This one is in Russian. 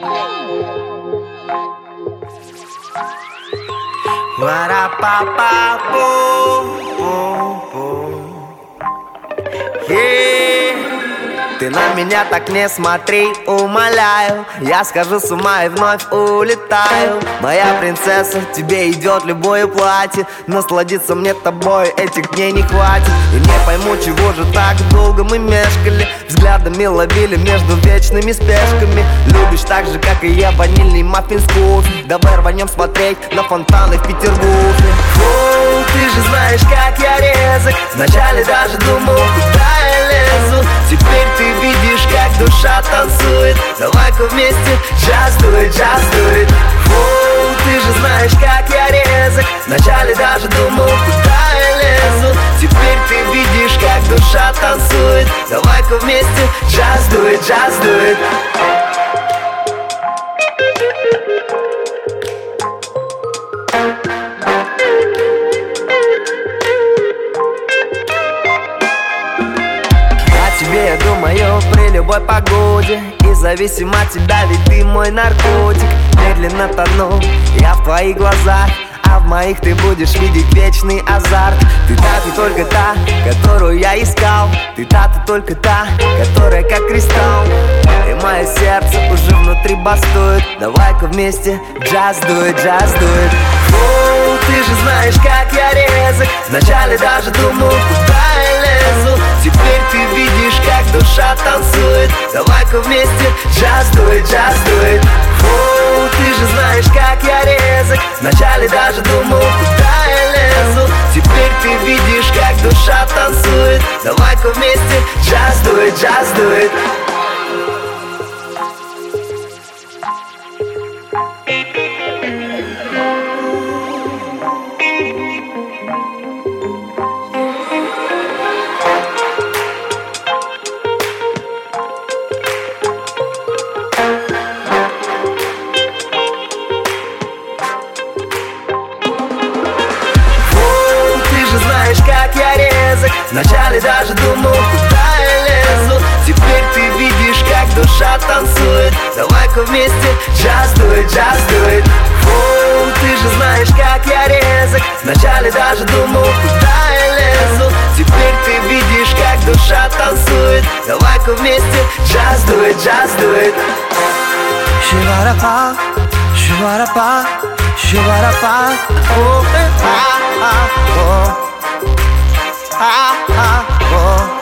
Ты на меня так не смотри, умоляю. Я схожу с ума и вновь улетаю. Моя принцесса, тебе идет любое платье. Насладиться мне тобой этих дней не хватит. И не пойму, чего же так долго мы мешкали. Взглядами ловили между вечными спешками. Любишь так же, как и я, ванильный маффин с кофе. Давай рванем смотреть на фонтаны в Петербурге. О, ты же знаешь, как я резок. Вначале даже думал, куда я лезу. Теперь ты видишь, как душа танцует. Давай-ка вместе just do it, just do it. О, ты же знаешь, как я резок. Вначале даже думал, куда я лезу. Теперь ты видишь, как душа танцует. Давай-ка вместе just do it, just do it. Я думаю при любой погоде. И зависим от тебя, ведь ты мой наркотик. Медленно тону я в твоих глазах, а в моих ты будешь видеть вечный азарт. Ты только та, которую я искал. Ты только та, которая как кристалл. И мое сердце уже внутри бастует. Давай-ка вместе just do it, just do it. О, ты же знаешь, как я резок. Вначале даже думал, куда я лезу. Теперь ты видишь, как душа танцует. Давай-ка вместе just do it, just do it. О, ты же знаешь, как я резок. Вначале даже думал, куда я лезу. Теперь ты видишь, как душа танцует. Давай-ка вместе just do it, just do it. Как я резок. Вначале даже думал, куда я лезу. Теперь ты видишь, как душа танцует. Давай-ка вместе just do it, just do it. О, ты же знаешь, как я резок. Вначале даже думал, куда я лезу. Теперь ты видишь, как душа танцует. Давай-ка вместе just do it, just do it. Шиварапа, шиварапа, шиварапа. О, о.